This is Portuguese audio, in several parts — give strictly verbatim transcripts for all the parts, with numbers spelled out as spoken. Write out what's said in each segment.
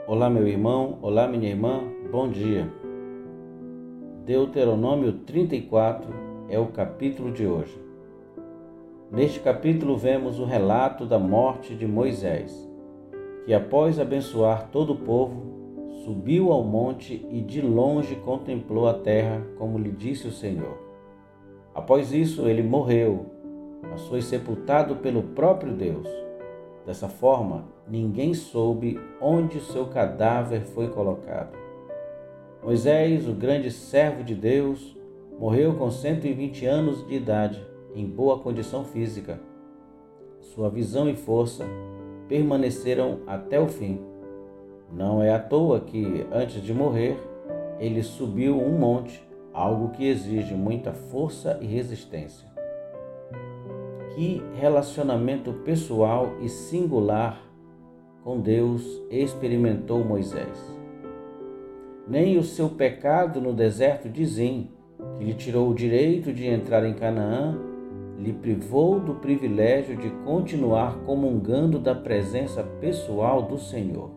Olá, meu irmão, olá, minha irmã, bom dia. Deuteronômio trinta e quatro é o capítulo de hoje. Neste capítulo vemos o relato da morte de Moisés, que após abençoar todo o povo, subiu ao monte e de longe contemplou a terra, como lhe disse o Senhor. Após isso, ele morreu, mas foi sepultado pelo próprio Deus. Dessa forma, ninguém soube onde o seu cadáver foi colocado. Moisés, o grande servo de Deus, morreu com cento e vinte anos de idade, em boa condição física. Sua visão e força permaneceram até o fim. Não é à toa que, antes de morrer, ele subiu um monte, algo que exige muita força e resistência. Que relacionamento pessoal e singular com Deus experimentou Moisés. Nem o seu pecado no deserto de Zim, que lhe tirou o direito de entrar em Canaã, lhe privou do privilégio de continuar comungando da presença pessoal do Senhor.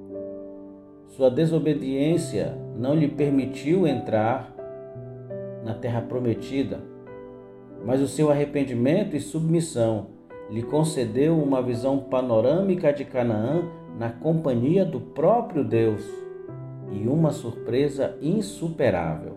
Sua desobediência não lhe permitiu entrar na terra prometida, mas o seu arrependimento e submissão lhe concedeu uma visão panorâmica de Canaã na companhia do próprio Deus e uma surpresa insuperável.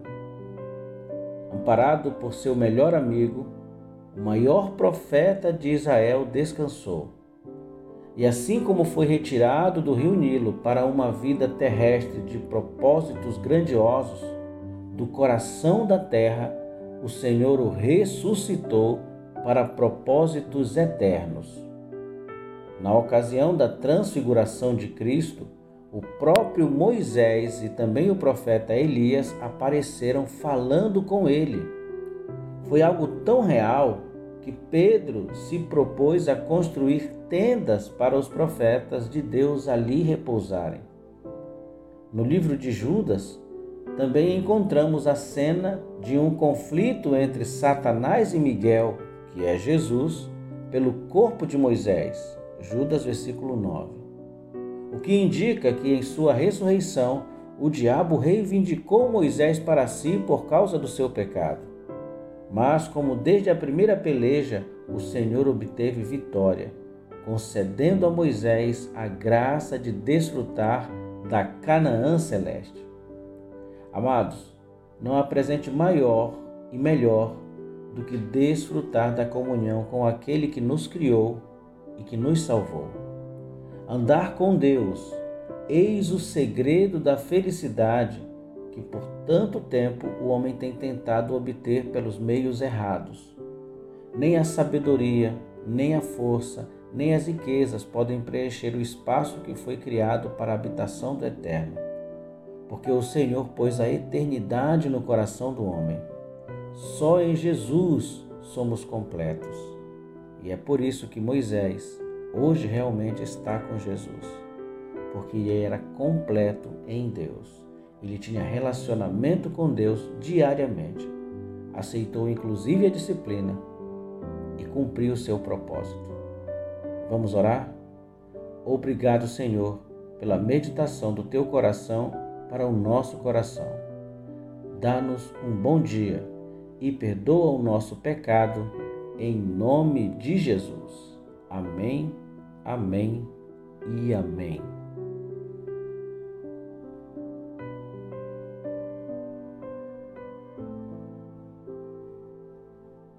Amparado por seu melhor amigo, o maior profeta de Israel descansou. E assim como foi retirado do rio Nilo para uma vida terrestre de propósitos grandiosos, do coração da terra, o Senhor o ressuscitou para propósitos eternos. Na ocasião da transfiguração de Cristo, o próprio Moisés e também o profeta Elias apareceram falando com ele. Foi algo tão real que Pedro se propôs a construir tendas para os profetas de Deus ali repousarem. No livro de Judas, também encontramos a cena de um conflito entre Satanás e Miguel, que é Jesus, pelo corpo de Moisés. Judas, versículo nove. O que indica que em sua ressurreição, o diabo reivindicou Moisés para si por causa do seu pecado. Mas, como desde a primeira peleja, o Senhor obteve vitória, concedendo a Moisés a graça de desfrutar da Canaã celeste. Amados, não há presente maior e melhor do que desfrutar da comunhão com aquele que nos criou e que nos salvou. Andar com Deus, eis o segredo da felicidade que por tanto tempo o homem tem tentado obter pelos meios errados. Nem a sabedoria, nem a força, nem as riquezas podem preencher o espaço que foi criado para a habitação do Eterno. Porque o Senhor pôs a eternidade no coração do homem. Só em Jesus somos completos. E é por isso que Moisés hoje realmente está com Jesus. Porque ele era completo em Deus. Ele tinha relacionamento com Deus diariamente. Aceitou inclusive a disciplina e cumpriu o seu propósito. Vamos orar? Obrigado, Senhor, pela meditação do teu coração para o nosso coração. Dá-nos um bom dia e perdoa o nosso pecado, em nome de Jesus. Amém, amém e amém.